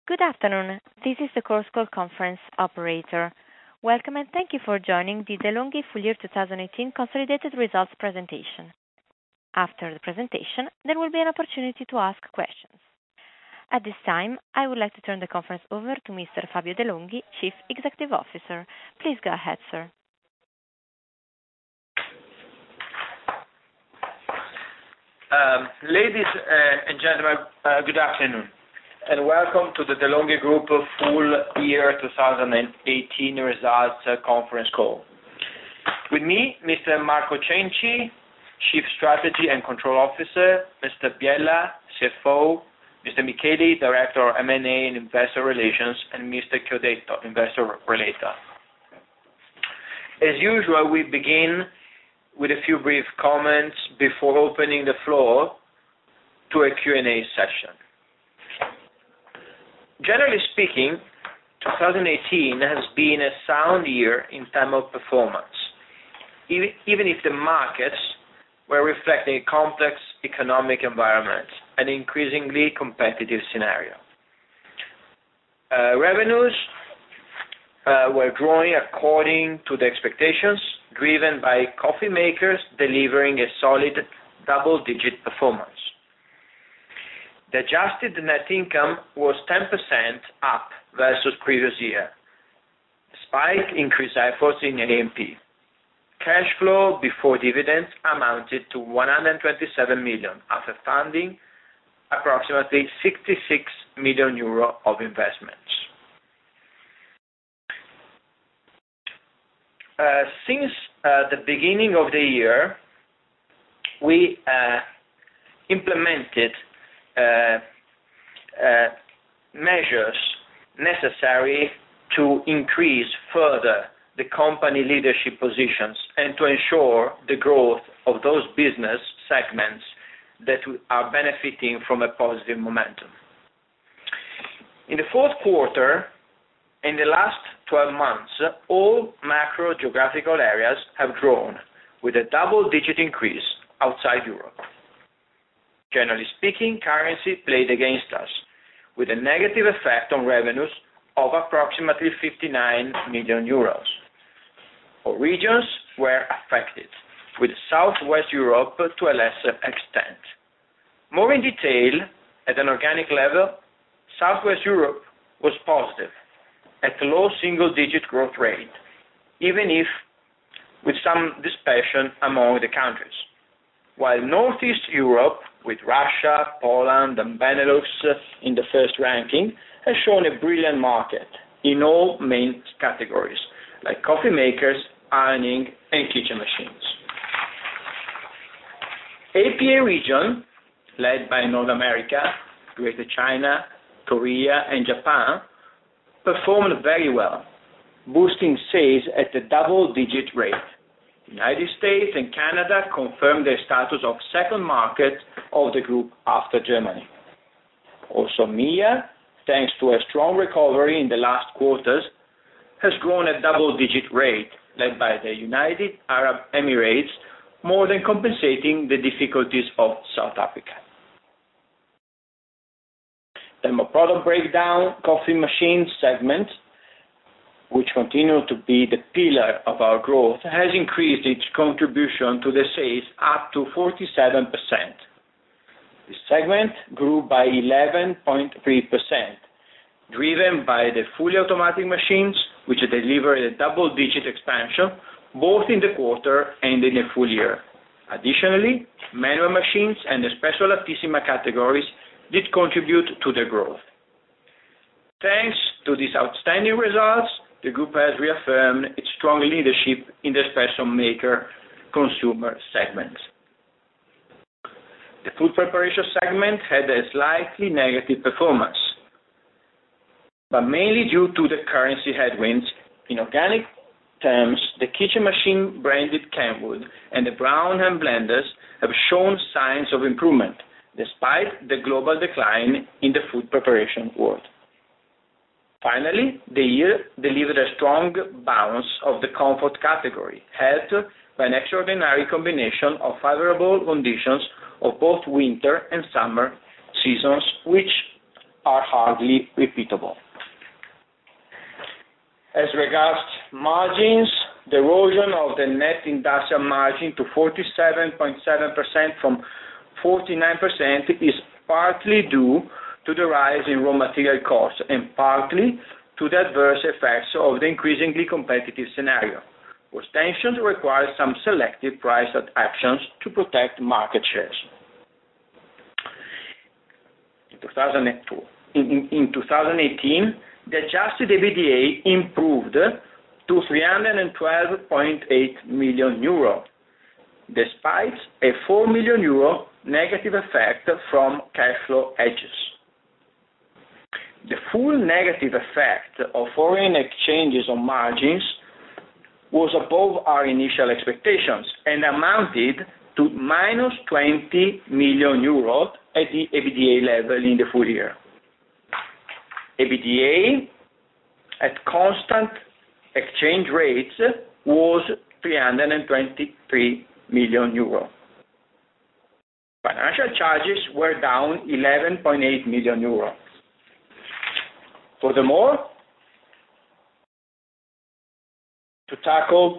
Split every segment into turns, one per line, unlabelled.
Good afternoon. This is the Chorus Call conference operator. Welcome, and thank you for joining the De'Longhi Full Year 2018 Consolidated Results Presentation. After the presentation, there will be an opportunity to ask questions. At this time, I would like to turn the conference over to Mr. Fabio De'Longhi, Chief Executive Officer. Please go ahead, sir.
Ladies and gentlemen, good afternoon, and welcome to the De'Longhi Group Full Year 2018 Results Conference Call. With me, Mr. Marco Cenci, Chief Strategy and Control Officer, Mr. Biella, CFO, Mr. Micheli, Director of M&A and Investor Relations, and Mr. Chiodetto, Investor Relator. As usual, we begin with a few brief comments before opening the floor to a Q&A session. Generally speaking, 2018 has been a sound year in terms of performance, even if the markets were reflecting a complex economic environment and increasingly competitive scenario. Revenues were growing according to the expectations, driven by coffee makers delivering a solid double-digit performance. The adjusted net income was 10% up versus previous year, despite increased efforts in A&P. Cash flow before dividends amounted to 127 million, after funding approximately 66 million euro of investments. Since the beginning of the year, we implemented measures necessary to increase further the company leadership positions and to ensure the growth of those business segments that are benefiting from a positive momentum. In the fourth quarter, in the last 12 months, all macro geographical areas have grown, with a double-digit increase outside Europe. Generally speaking, currency played against us, with a negative effect on revenues of approximately 59 million euros. All regions were affected, with Southwest Europe to a lesser extent. More in detail, at an organic level, Southwest Europe was positive, at a low single-digit growth rate, even if with some dispersion among the countries, while Northeast Europe, with Russia, Poland, and Benelux in the first ranking, has shown a brilliant market in all main categories, like coffee makers, ironing, and kitchen machines. APA region, led by North America, Greater China, Korea, and Japan, performed very well, boosting sales at a double-digit rate. United States and Canada confirmed their status of second market of the group after Germany. Also, MEA, thanks to a strong recovery in the last quarters, has grown at double-digit rate, led by the United Arab Emirates, more than compensating the difficulties of South Africa. The product breakdown, coffee machine segment, which continues to be the pillar of our growth, has increased its contribution to the sales up to 47%. This segment grew by 11.3%, driven by the fully automatic machines, which delivered a double-digit expansion both in the quarter and in the full year. Additionally, manual machines and the Espresso Latissima categories did contribute to the growth. Thanks to these outstanding results, the group has reaffirmed its strong leadership in the espresso maker consumer segment. The food preparation segment had a slightly negative performance, but mainly due to the currency headwinds. In organic terms, the kitchen machine branded Kenwood and the Brown Hand blenders have shown signs of improvement, despite the global decline in the food preparation world. Finally, the year delivered a strong bounce of the comfort category, helped by an extraordinary combination of favorable conditions of both winter and summer seasons, which are hardly repeatable. As regards margins, the erosion of the net industrial margin to 47.7% from 49% is partly due to the rise in raw material costs and partly to the adverse effects of the increasingly competitive scenario, where tensions require some selective price actions to protect market shares. In 2018, the adjusted EBITDA improved to 312.8 million euro, despite a 4 million euro negative effect from cash flow hedges. The full negative effect of foreign exchanges on margins was above our initial expectations and amounted to minus 20 million euros at the EBITDA level in the full year. EBITDA at constant exchange rates was 323 million euro. Financial charges were down 11.8 million euro. Furthermore, to tackle,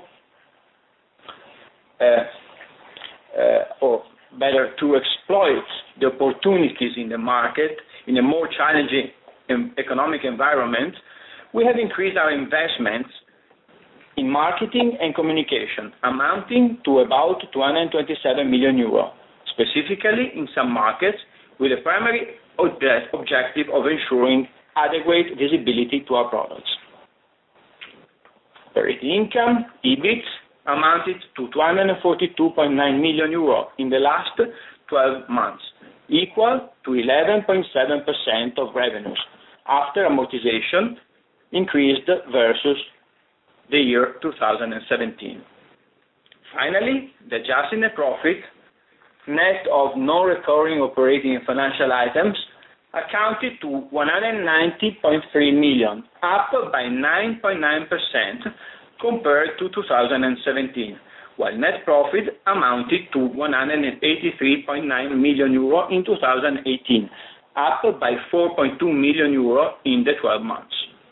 or better, to exploit the opportunities in the market in a more challenging economic environment, we have increased our investments in marketing and communication, amounting to about 227 million euro, specifically in some markets, with the primary objective of ensuring adequate visibility to our products. Operating income, EBIT, amounted to 242.9 million euro in the last 12 months, equal to 11.7% of revenues, after amortization increased versus the year 2017. Finally, the adjusted net profit, net of non-recurring operating and financial items, accounted to 190.3 million, up by 9.9% compared to 2017, while net profit amounted to 183.9 million euro in 2018, up by 4.2 million euro in the 12 months.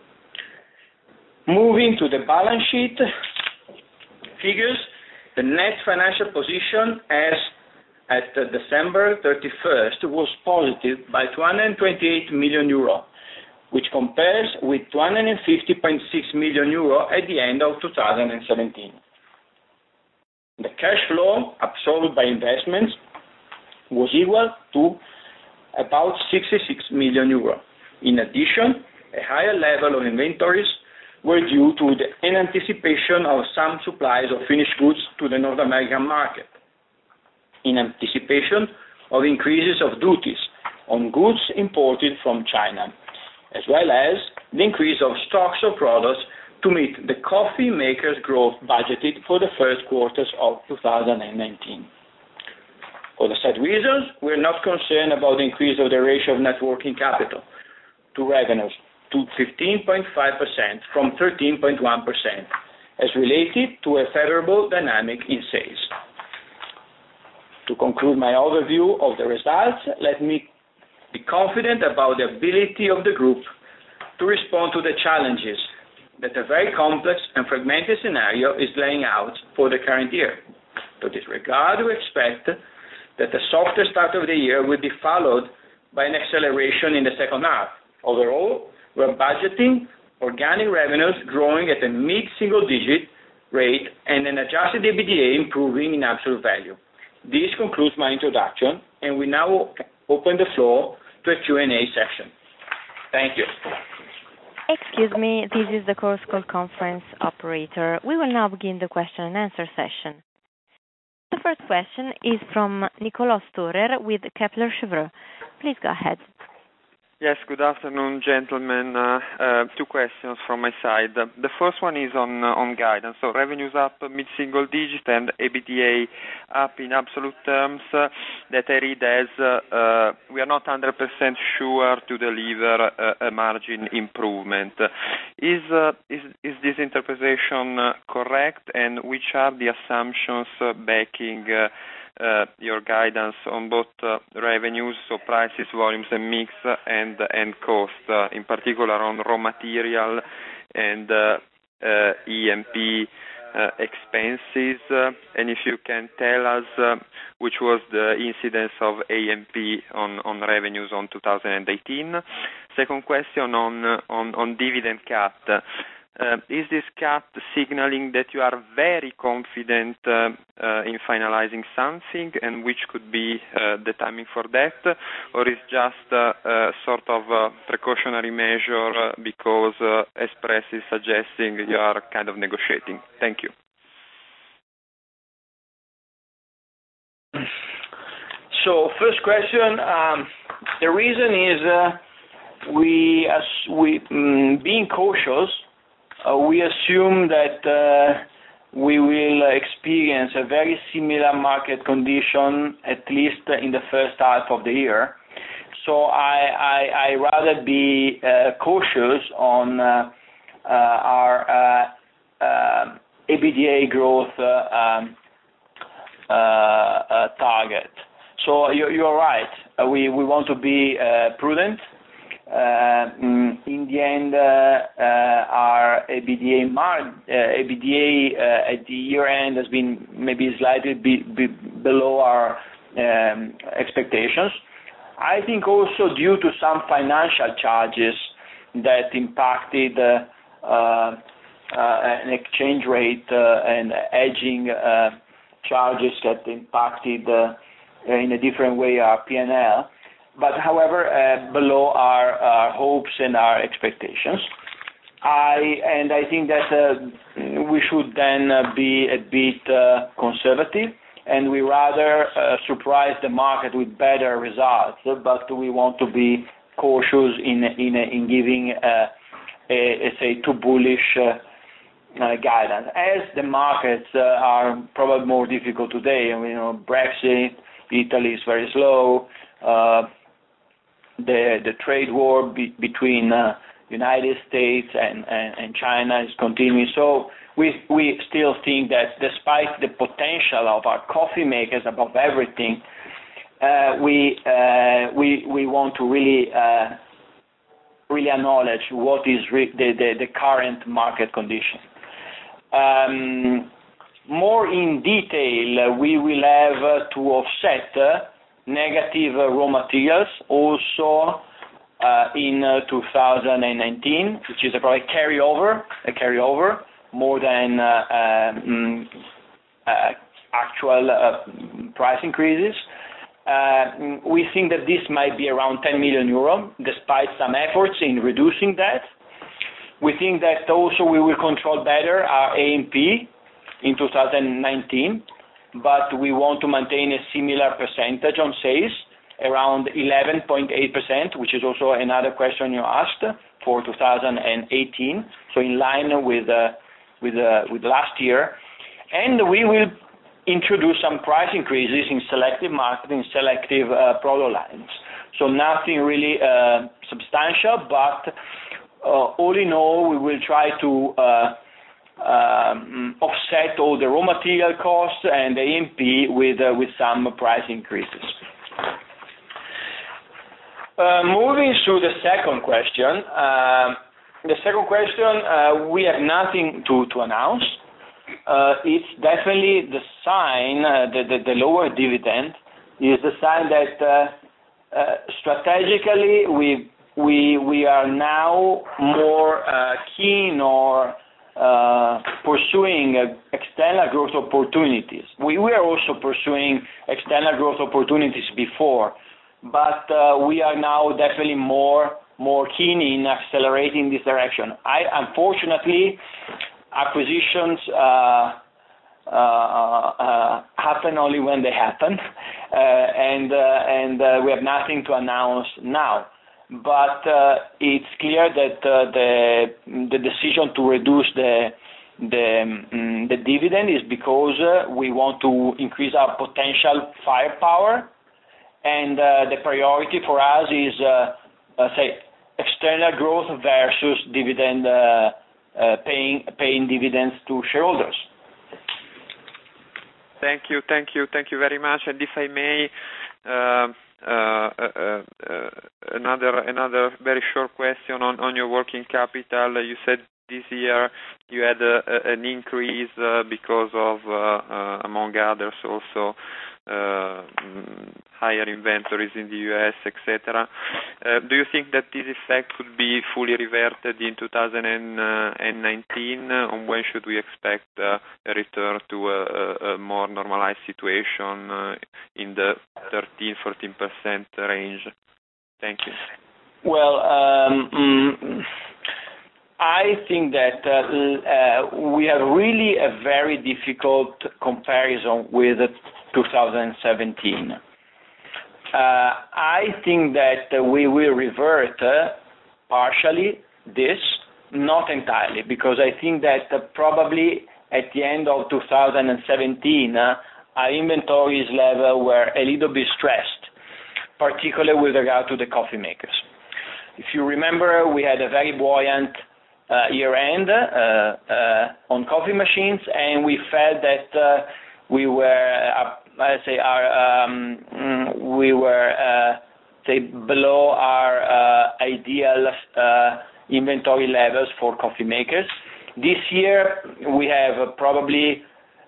Moving to the balance sheet figures, the net financial position as at December 31st was positive by 228 million euro, which compares with 250.6 million euro at the end of 2017. The cash flow absorbed by investments was equal to about 66 million euro. In addition, a higher level of inventories were due to an anticipation of some supplies of finished goods to the North American market, in anticipation of increases of duties on goods imported from China, as well as the increase of stocks of products to meet the coffee makers' growth budgeted for the first quarters of 2019. For the said reasons, we are not concerned about the increase of the ratio of net working capital to revenues to 15.5% from 13.1%, as related to a favorable dynamic in sales. To conclude my overview of the results, let me be confident about the ability of the group to respond to the challenges that a very complex and fragmented scenario is laying out for the current year. To this regard, we expect that the softer start of the year will be followed by an acceleration in the second half. Overall, we are budgeting organic revenues growing at a mid-single-digit rate and an adjusted EBITDA improving in absolute value. This concludes my introduction, and we now open the floor to a Q&A session. Thank you.
Excuse me, this is the Chorus Call conference operator. We will now begin the question and answer session. The first question is from Niccolò Storer with Kepler Cheuvreux. Please go ahead.
Yes, good afternoon, gentlemen. Two questions from my side. The first one is on guidance. So revenues up mid-single digit and EBITDA up in absolute terms. That I read as we are not 100% sure to deliver a margin improvement. Is this interpretation correct? And which are the assumptions backing your guidance on both revenues, so prices, volumes, and mix, and cost, in particular on raw material and E&P expenses, and if you can tell us which was the incidence of A&P on revenues on 2018. Second question on dividend cut. Is this cut signaling that you are very confident in finalizing something, and which could be the timing for that, or is just a sort of a precautionary measure because Express is suggesting you are kind of negotiating? Thank you.
So first question, the reason is being cautious, we assume that we will experience a very similar market condition, at least in the first half of the year. So I rather be cautious on our EBITDA growth target. So you're right. We want to be prudent. In the end, our EBITDA at the year end has been maybe slightly below our expectations. I think also due to some financial charges that impacted an exchange rate and hedging charges that impacted in a different way our P&L. But however, below our hopes and our expectations. I think that we should then be a bit conservative, and we rather surprise the market with better results, but we want to be cautious in giving say too bullish guidance. As the markets are probably more difficult today, Brexit, Italy is very slow. The trade war between United States and China is continuing. So we still think that despite the potential of our coffee makers above everything, we want to really acknowledge what is the current market condition. More in detail, we will have to offset negative raw materials also in 2019, which is a carryover more than actual price increases. We think that this might be around 10 million euro, despite some efforts in reducing that. We think that also we will control better our A&P in 2019, but we want to maintain a similar percentage on sales, around 11.8%, which is also another question you asked for 2018, so in line with last year. And we will introduce some price increases in selective marketing, selective product lines. So nothing really substantial, but all in all, we will try to offset all the raw material costs and the A&P with some price increases. Moving to the second question. We have nothing to announce. It's definitely the sign that the lower dividend is the sign that strategically we are now more keen or pursuing external growth opportunities. We were also pursuing external growth opportunities before, but we are now definitely more keen in accelerating this direction. Unfortunately, acquisitions happen only when they happen, and we have nothing to announce now. But it's clear that the decision to reduce the dividend is because we want to increase our potential firepower, and the priority for us is say external growth versus dividend paying dividends to shareholders.
Thank you very much. And if I may, another very short question on your working capital. You said this year you had an increase because of, among others, also higher inventories in the US, etc. Do you think that this effect could be fully reverted in 2019? And when should we expect a return to a more normalized situation in the 13-14% range? Thank you.
Well, I think that we have really a very difficult comparison with 2017. I think that we will revert partially this, not entirely, because I think that probably at the end of 2017, our inventories level were a little bit stressed, particularly with regard to the coffee makers. If you remember, we had a very buoyant year-end on coffee machines, and we felt that we were, below our ideal inventory levels for coffee makers. This year, we have probably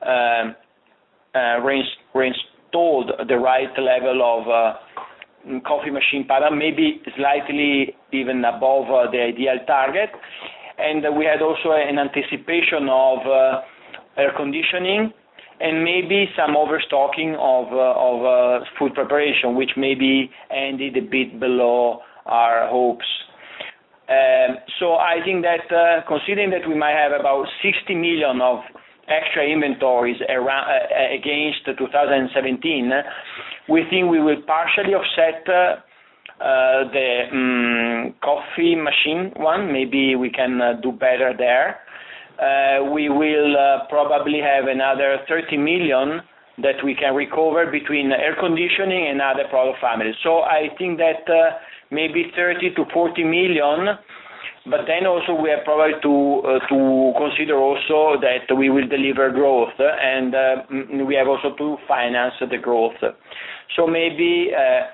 reinstalled the right level of coffee machine power, maybe slightly even above the ideal target. And we had also an anticipation of air conditioning and maybe some overstocking of food preparation, which maybe ended a bit below our hopes. So I think that considering that we might have about 60 million of extra inventories against 2017, we think we will partially offset the coffee machine one. Maybe we can do better there. We will probably have another 30 million that we can recover between air conditioning and other product families. So I think that maybe 30 to 40 million, but then also we have probably to consider also that we will deliver growth, and we have also to finance the growth. So maybe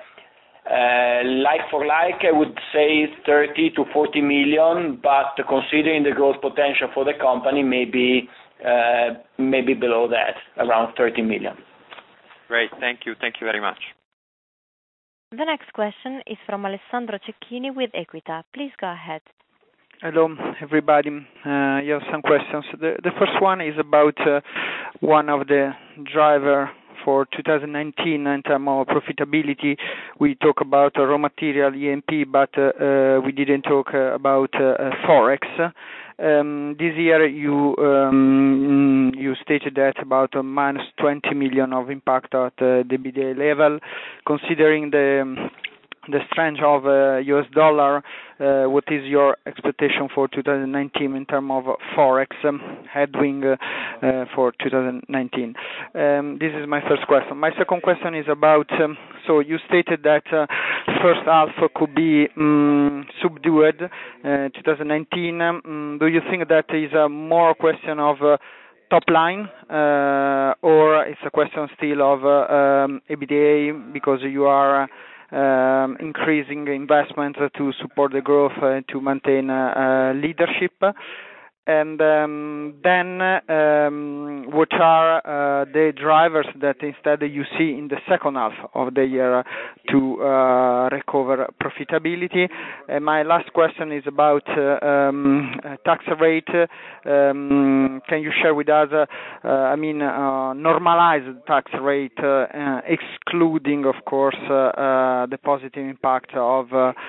like for like, I would say 30 to 40 million, but considering the growth potential for the company, maybe below that, around 30 million.
Great, thank you very much.
The next question is from Alessandro Cecchini with Equita. Please go ahead.
Hello, everybody. I have some questions. The first one is about one of the driver for 2019 in terms of profitability. We talk about raw material, E&P, but we didn't talk about Forex. This year you stated that about minus 20 million of impact at the EBITDA level. Considering the strength of US dollar, what is your expectation for 2019 in terms of Forex headwind for 2019? This is my first question. My second question is about, so you stated that first half could be subdued 2019. Do you think that is a more question of top line, or it's a question still of EBITDA because you are increasing investment to support the growth to maintain leadership? And then what are the drivers that instead you see in the second half of the year to recover profitability? And my last question is about tax rate. Can you share with us, normalized tax rate, excluding, of course, the positive impact of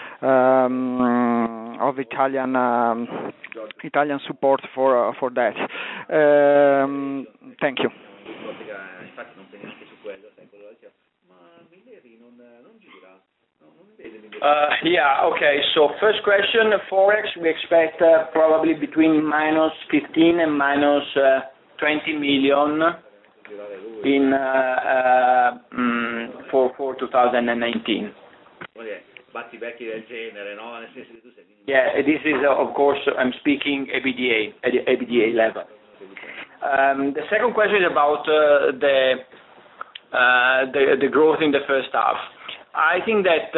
Italian support for that. Thank you.
So first question, Forex, we expect probably between minus 15 and minus 20 million for 2019. Yeah, this is, of course, I'm speaking EBITDA level. The second question is about the growth in the first half. I think that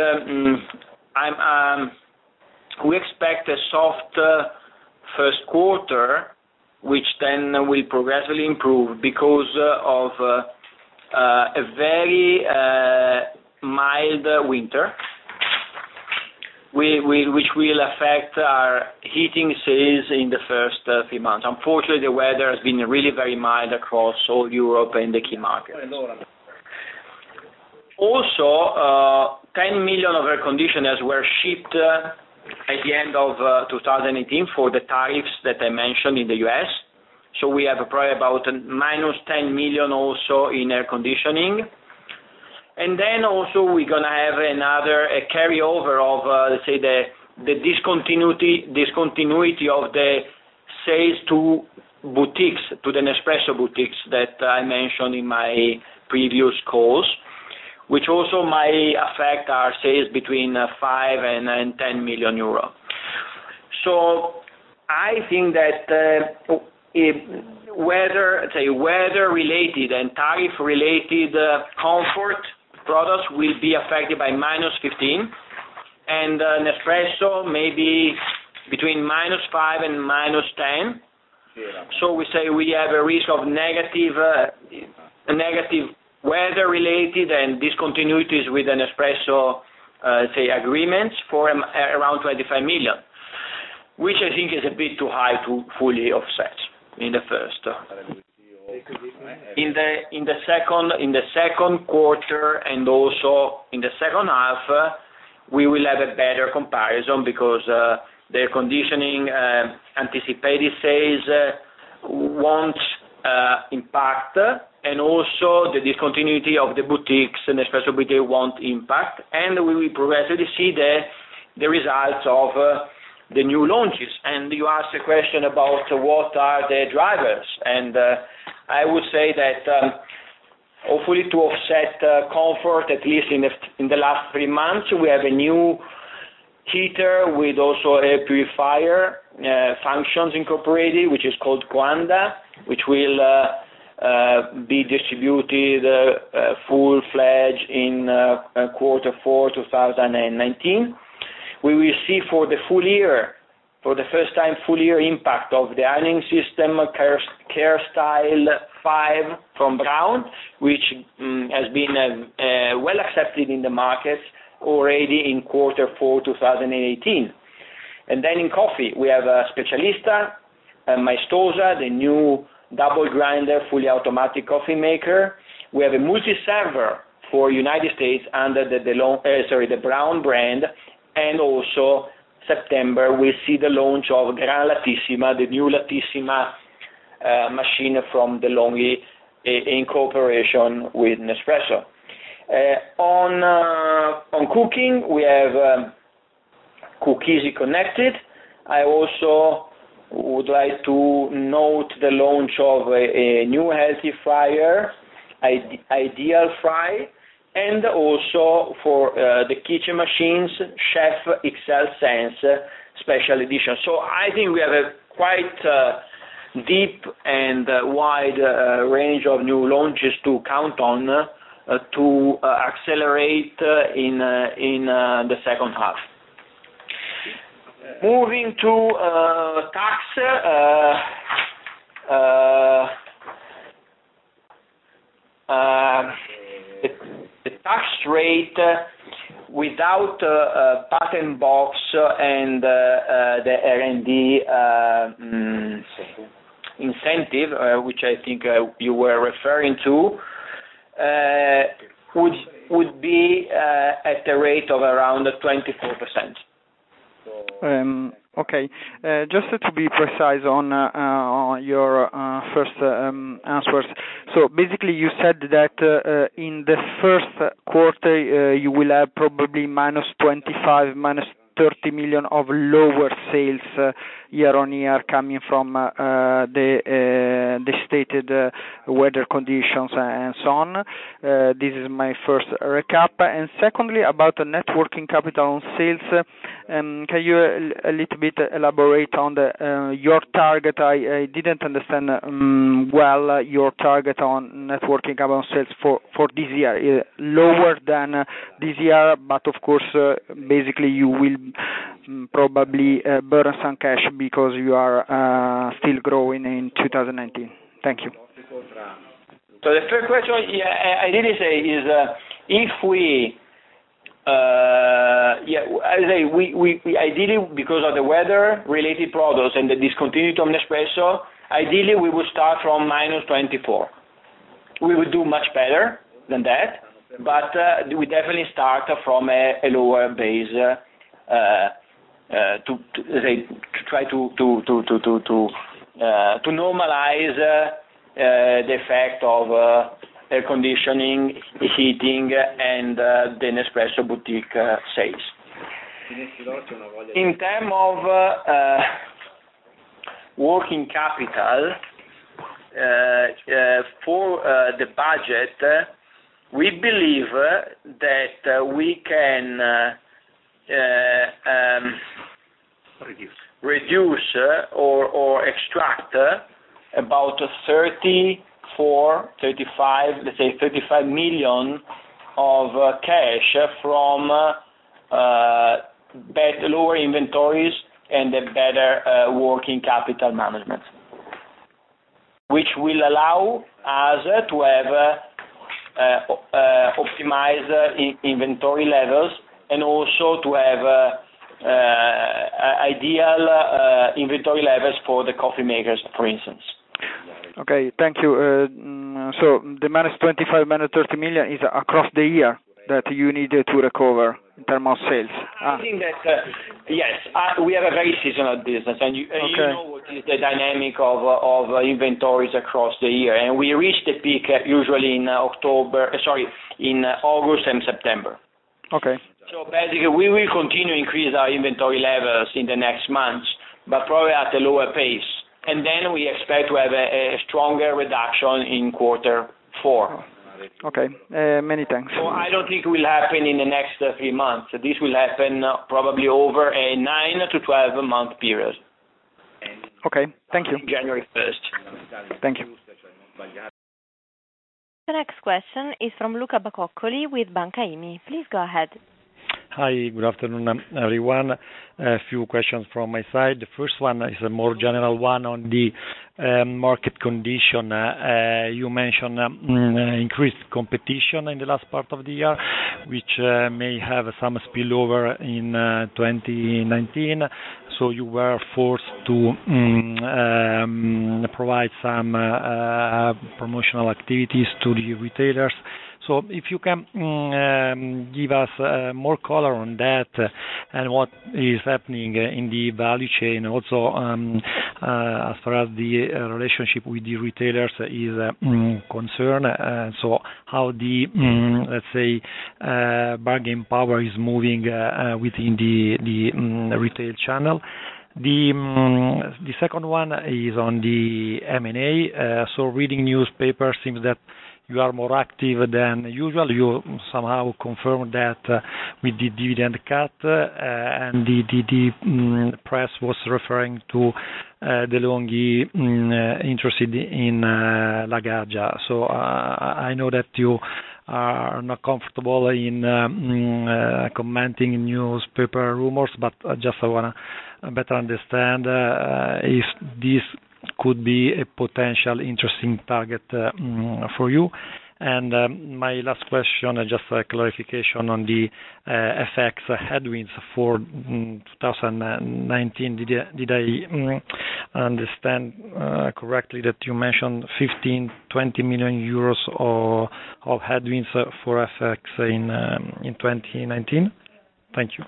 we expect a soft first quarter, which then will progressively improve because of a very mild winter, which will affect our heating sales in the first 3 months. Unfortunately, the weather has been really very mild across all Europe and the key markets. Also, 10 million of air conditioners were shipped at the end of 2018 for the tariffs that I mentioned in the US. So we have probably about minus 10 million also in air conditioning. And then also we're going to have a carryover of, let's say, the discontinuity of the sales to boutiques, to the Nespresso boutiques that I mentioned in my previous calls, which also might affect our sales between 5 and 10 million euro. So I think that weather-related and tariff-related comfort products will be affected by minus 15, and Nespresso maybe between minus 5 and minus 10. So we say we have a risk of negative weather-related and discontinuities with an Nespresso, agreements for around 25 million, which I think is a bit too high to fully offset in the first. In the second quarter and also in the second half, we will have a better comparison because the air conditioning anticipated sales won't impact, and also the discontinuity of the boutiques and Nespresso boutique won't impact, and we will progressively see the results of the new launches. And you asked a question about what are the drivers, and I would say that hopefully to offset comfort, at least in the last 3 months, we have a new heater with also a purifier functions incorporated, which is called Quanda, which will be distributed full-fledged in quarter 4 2019. We will see for the full year, for the first time, full year impact of the ironing system CareStyle 5 from Braun, which has been well accepted in the markets already in quarter 4 2018. And then in coffee, we have Specialista, Maestosa, the new double grinder, fully automatic coffee maker. We have a multi-server for United States under the Braun brand, and also September we see the launch of Gran Latissima, the new Latissima machine from DeLonghi in cooperation with Nespresso. On cooking, we have Cookeasy Connected. I also would like to note the launch of a new healthy fryer, Ideal Fry, and also for the kitchen machines, Chef XL Sense Special Edition. So I think we have a quite deep and wide range of new launches to count on to accelerate in the second half. Moving to tax, the tax rate without patent box and the R&D incentive, which I think you were referring to, would be at the rate of around 24%.
Okay. Just to be precise on your first answers. So basically you said that in the first quarter you will have probably minus 25, minus 30 million of lower sales year on year coming from the stated weather conditions and so on. This is my first recap. And secondly, about the net working capital on sales, Can you a little bit elaborate on your target? I didn't understand well your target on net working capital sales for this year. Lower than this year, but of course, basically you will probably burn some cash because you are still growing in 2019. Thank you.
So the first question, I did say is if we we ideally, because of the weather-related products and the discontinuity of Nespresso, ideally we would start from -24. We would do much better than that, but we definitely start from a lower base to try to normalize the effect of air conditioning, heating, and the Nespresso boutique sales. In terms of working capital, for the budget, we believe that we can reduce or extract about 35 million of cash from lower inventories and a better working capital management, which will allow us to have optimized inventory levels and also to have ideal inventory levels for the coffee makers, for instance.
Okay, thank you. So the -25, -30 million is across the year that you need to recover in terms of sales.
I think that yes, we have a very seasonal business, and you know what is the dynamic of inventories across the year, and we reach the peak usually in in August and September.
Okay.
So basically, we will continue to increase our inventory levels in the next months, but probably at a lower pace. And then we expect to have a stronger reduction in quarter 4.
Okay, many thanks.
So I don't think it will happen in the next 3 months. This will happen probably over a 9 to 12 month period.
Okay, thank you.
January 1st.
Thank you.
The next question is from Luca Bacoccoli with Banca IMI. Please go ahead.
Hi, good afternoon, everyone. A few questions from my side. The first one is a more general one on the market condition. You mentioned increased competition in the last part of the year, which may have some spillover in 2019. So you were forced to provide some promotional activities to the retailers. So if you can give us more color on that and what is happening in the value chain, also as far as the relationship with the retailers is concerned, so how the let's say bargaining power is moving within the retail channel. The second one is on the M&A. So reading newspapers seems that you are more active than usual. You somehow confirmed that with the dividend cut, and the press was referring to DeLonghi interested in Lagaggia. So I know that you are not comfortable in commenting newspaper rumors, but I just want to better understand if this could be a potential interesting target for you. And my last question, just a clarification on the FX headwinds for 2019. Did I understand correctly that you mentioned 15-20 million euros of headwinds for FX in 2019? Thank you.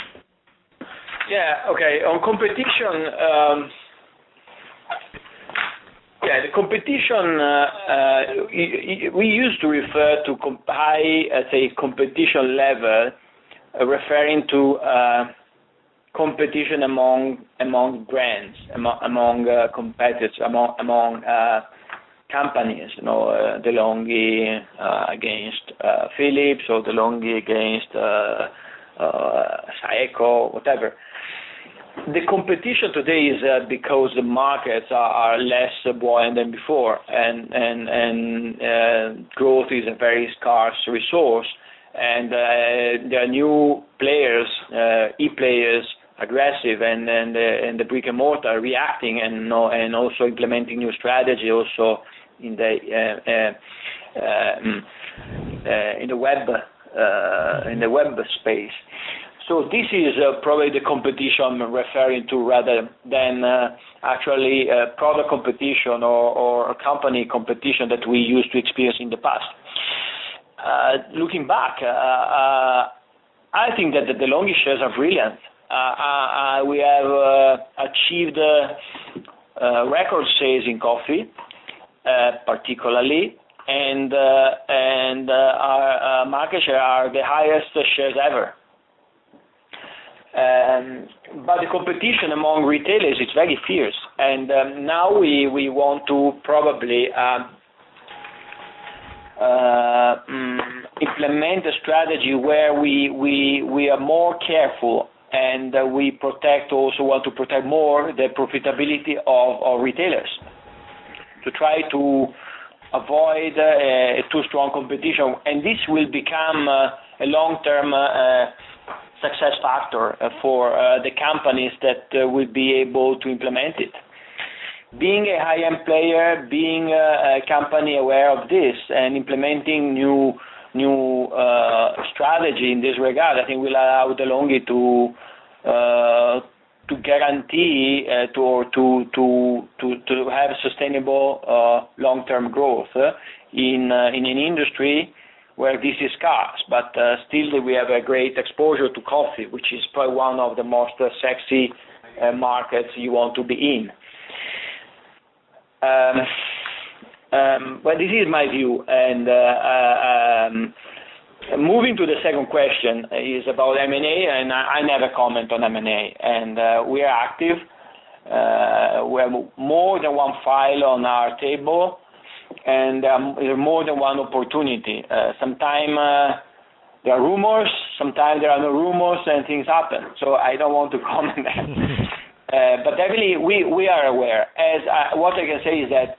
Yeah, okay. On competition, the competition, we used to refer to competition level, referring to competition among brands, among competitors, among companies. You know, DeLonghi against Philips, or DeLonghi against Saeco, whatever. The competition today is because the markets are less buoyant than before, and growth is a very scarce resource, and there are new players, e-players, aggressive, and the brick and mortar reacting and also implementing new strategy also in the web space. So this is probably the competition I'm referring to, rather than actually product competition or company competition that we used to experience in the past. Looking back, I think that the De'Longhi shares are brilliant. We have achieved record sales in coffee, particularly, and our market share are the highest shares ever. But the competition among retailers is very fierce, and now we want to probably implement a strategy where we are more careful, and we want to protect more the profitability of retailers, to try to avoid a too strong competition, and this will become a long-term success factor for the companies that will be able to implement it. Being a high-end player, being a company aware of this and implementing new strategy in this regard, I think will allow De'Longhi to guarantee to have sustainable long-term growth in an industry where this is scarce, but still we have a great exposure to coffee, which is probably one of the most sexy markets you want to be in. But this is my view, and moving to the second question is about M&A, and I never comment on M&A, and we are active. We have more than one file on our table, and there are more than one opportunity. Sometimes there are rumors, sometimes there are no rumors, and things happen. So I don't want to comment that. But definitely we are aware. What I can say is that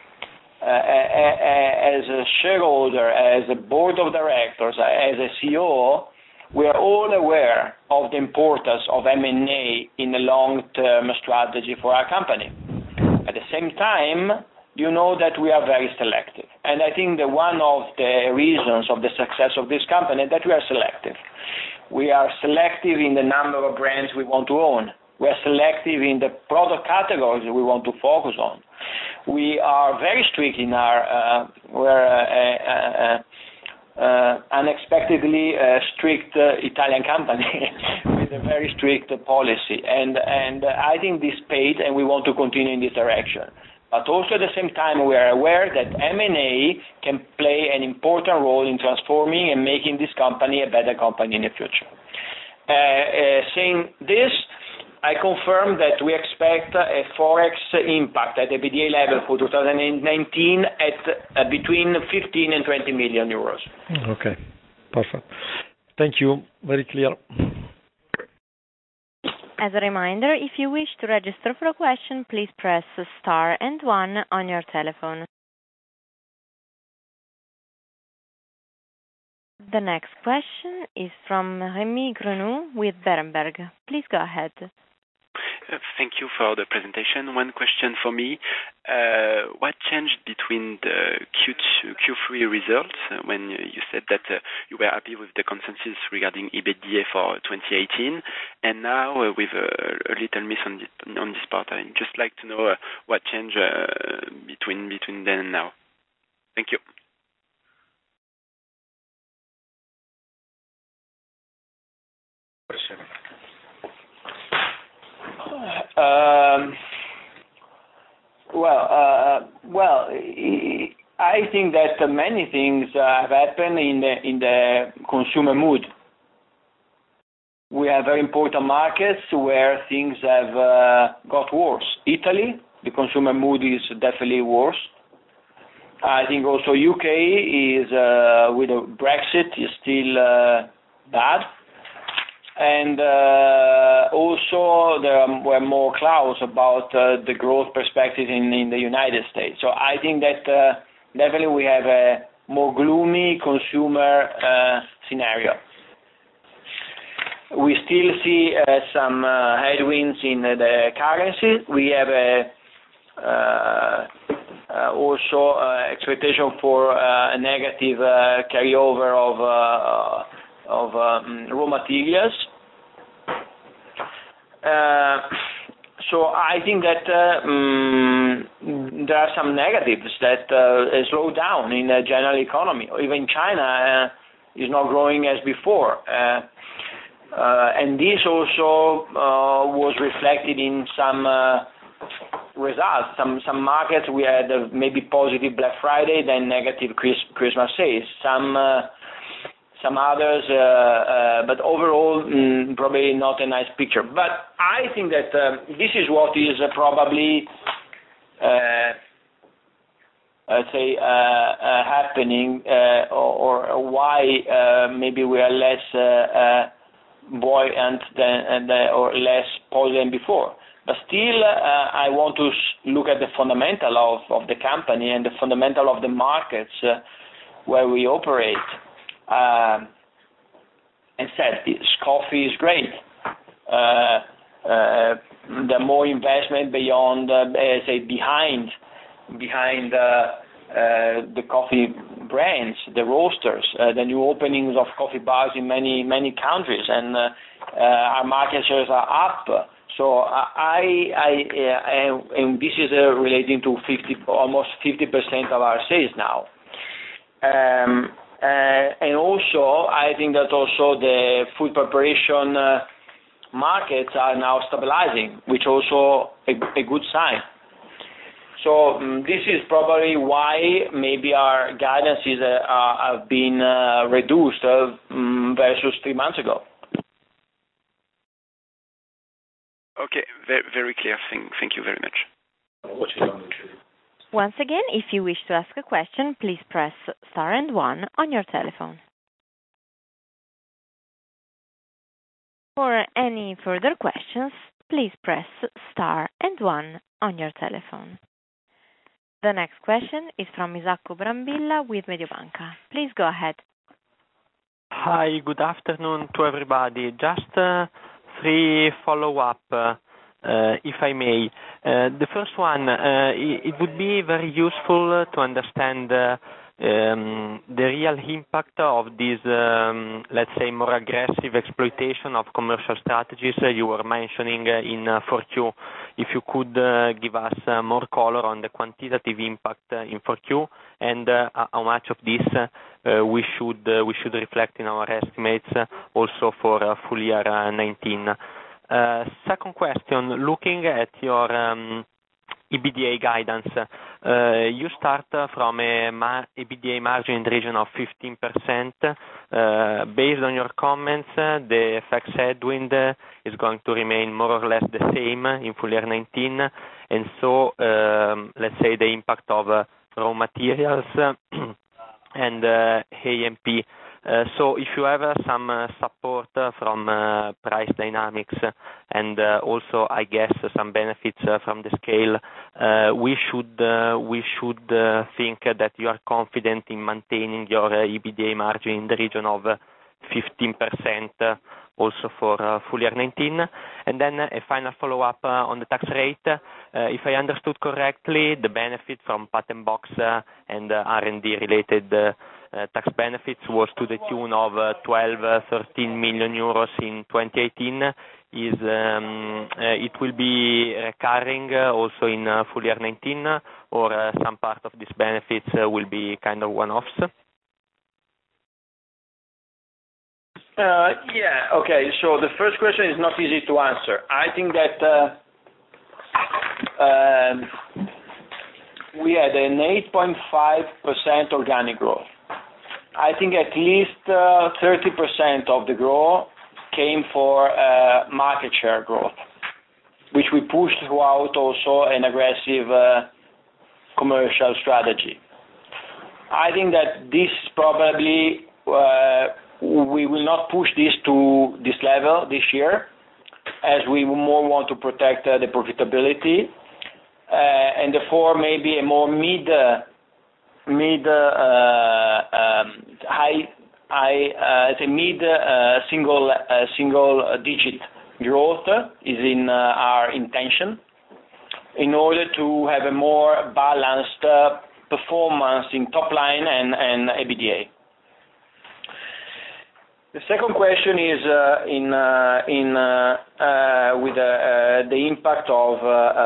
as a shareholder, as a board of directors, as a CEO, we are all aware of the importance of M&A in the long-term strategy for our company. At the same time, you know that we are very selective. And I think that one of the reasons of the success of this company is that we are selective. We are selective in the number of brands we want to own. We are selective in the product categories we want to focus on. We are very strict in our, unexpectedly strict Italian company with a very strict policy. And I think this paid, and we want to continue in this direction. But also at the same time, we are aware that M&A can play an important role in transforming and making this company a better company in the future. Saying this, I confirm that we expect a Forex impact at the EBITDA level for 2019 at between 15 and 20 million euros.
Okay, perfect. Thank you. Very clear.
As a reminder, if you wish to register for a question, please press star and 1 on your telephone. The next question is from Rémi Grenu with Berenberg. Please go ahead.
Thank you for the presentation. One question for me. What changed between the Q3 results when you said that you were happy with the consensus regarding EBITDA for 2018, and now with a little miss on this part? I'd just like to know what changed between then and now. Thank you.
I think that many things have happened in the consumer mood. We have very important markets where things have got worse. Italy, the consumer mood is definitely worse. I think also UK is with Brexit is still bad. And also there were more clouds about the growth perspective in the United States. So I think that definitely we have a more gloomy consumer scenario. We still see some headwinds in the currency. We have also expectation for a negative carryover of raw materials. So I think that there are some negatives that slow down in the general economy. Even China is not growing as before. And this also was reflected in some results. Some markets we had maybe positive Black Friday, then negative Christmas sales. Some others, but overall probably not a nice picture. But I think that this is what is probably, let's say, happening, or why maybe we are less buoyant or less positive than before. But still, I want to look at the fundamental of the company and the fundamental of the markets where we operate. And said, coffee is great. The more investment beyond, say, behind the coffee brands, the roasters, the new openings of coffee bars in many countries, and our market shares are up. So and this is relating to almost 50% of our sales now. And also, I think that also the food preparation markets are now stabilizing, which also a good sign. So this is probably why maybe our guidances have been reduced versus 3 months ago.
Okay, very clear. Thank you very much.
Once again, if you wish to ask a question, please press star and 1 on your telephone. For any further questions, please press star and 1 on your telephone. The next question is from Isacco Brambilla with Mediobanca. Please go ahead.
Hi, good afternoon to everybody. Just 3 follow-up, if I may. The first one, it would be very useful to understand the real impact of this, let's say, more aggressive exploitation of commercial strategies you were mentioning in 4Q. If you could give us more color on the quantitative impact in 4Q and how much of this we should reflect in our estimates also for full year 19. Second question, looking at your EBITDA guidance, you start from a EBITDA margin in the region of 15%. Based on your comments, the FX headwind is going to remain more or less the same in full year 19, and so let's say the impact of raw materials and A&P. So if you have some support from price dynamics and also, I guess, some benefits from the scale, we should think that you are confident in maintaining your EBITDA margin in the region of 15% also for full year 19. And then a final follow-up on the tax rate. If I understood correctly, the benefit from patent box and R&D related tax benefits was to the tune of 12-13 million euros in 2018. It will be recurring also in full year 19, or some part of these benefits will be kind of one-offs?
Yeah, okay. So the first question is not easy to answer. I think that we had an 8.5% organic growth. I think at least 30% of the growth came for market share growth, which we pushed throughout also an aggressive commercial strategy. I think that this probably we will not push this to this level this year, as we more want to protect the profitability, and therefore maybe a more mid single digit growth is in our intention, in order to have a more balanced performance in top line and EBITDA. The second question is with the impact of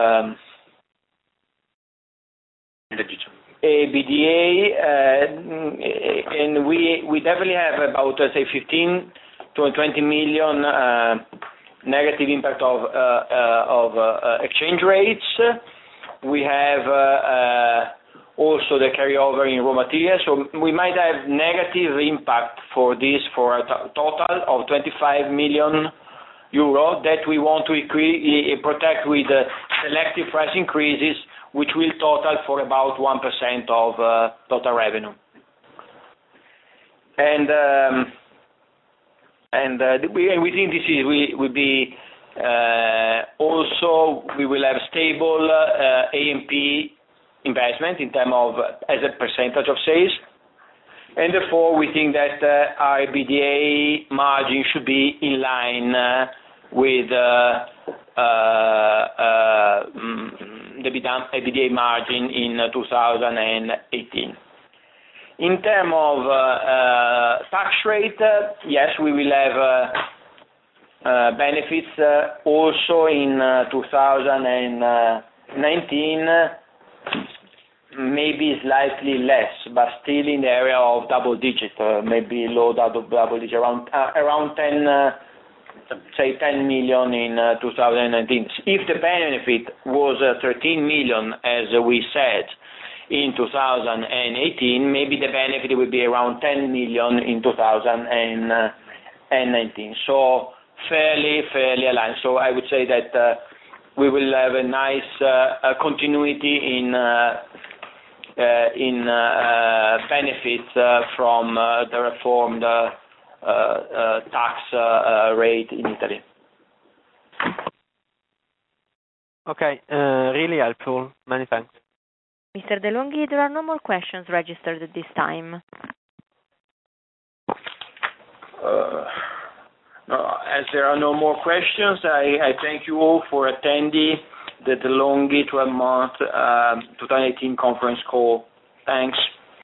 EBITDA, and we definitely have about, say, 15 to 20 million negative impact of exchange rates. We have also the carryover in raw materials, so we might have negative impact for this for a total of 25 million euro that we want to protect with selective price increases, which will total for about 1% of total revenue. We think this will be also, we will have stable A&P investment in terms of as a percentage of sales, and therefore we think that our EBITDA margin should be in line with the EBITDA margin in 2018. In terms of tax rate, yes, we will have benefits also in 2019, maybe slightly less, but still in the area of double digit, maybe low double digit, around 10 million in 2019. If the benefit was 13 million, as we said, in 2018, maybe the benefit will be around 10 million in 2019. So fairly aligned. So I would say that we will have a nice continuity in benefits from the reformed tax rate in Italy.
Okay, really helpful. Many thanks.
Mr. De'Longhi, there are no more questions registered at this time.
No, as there are no more questions, I thank you all for attending the De'Longhi 12-month 2018 conference call. Thanks.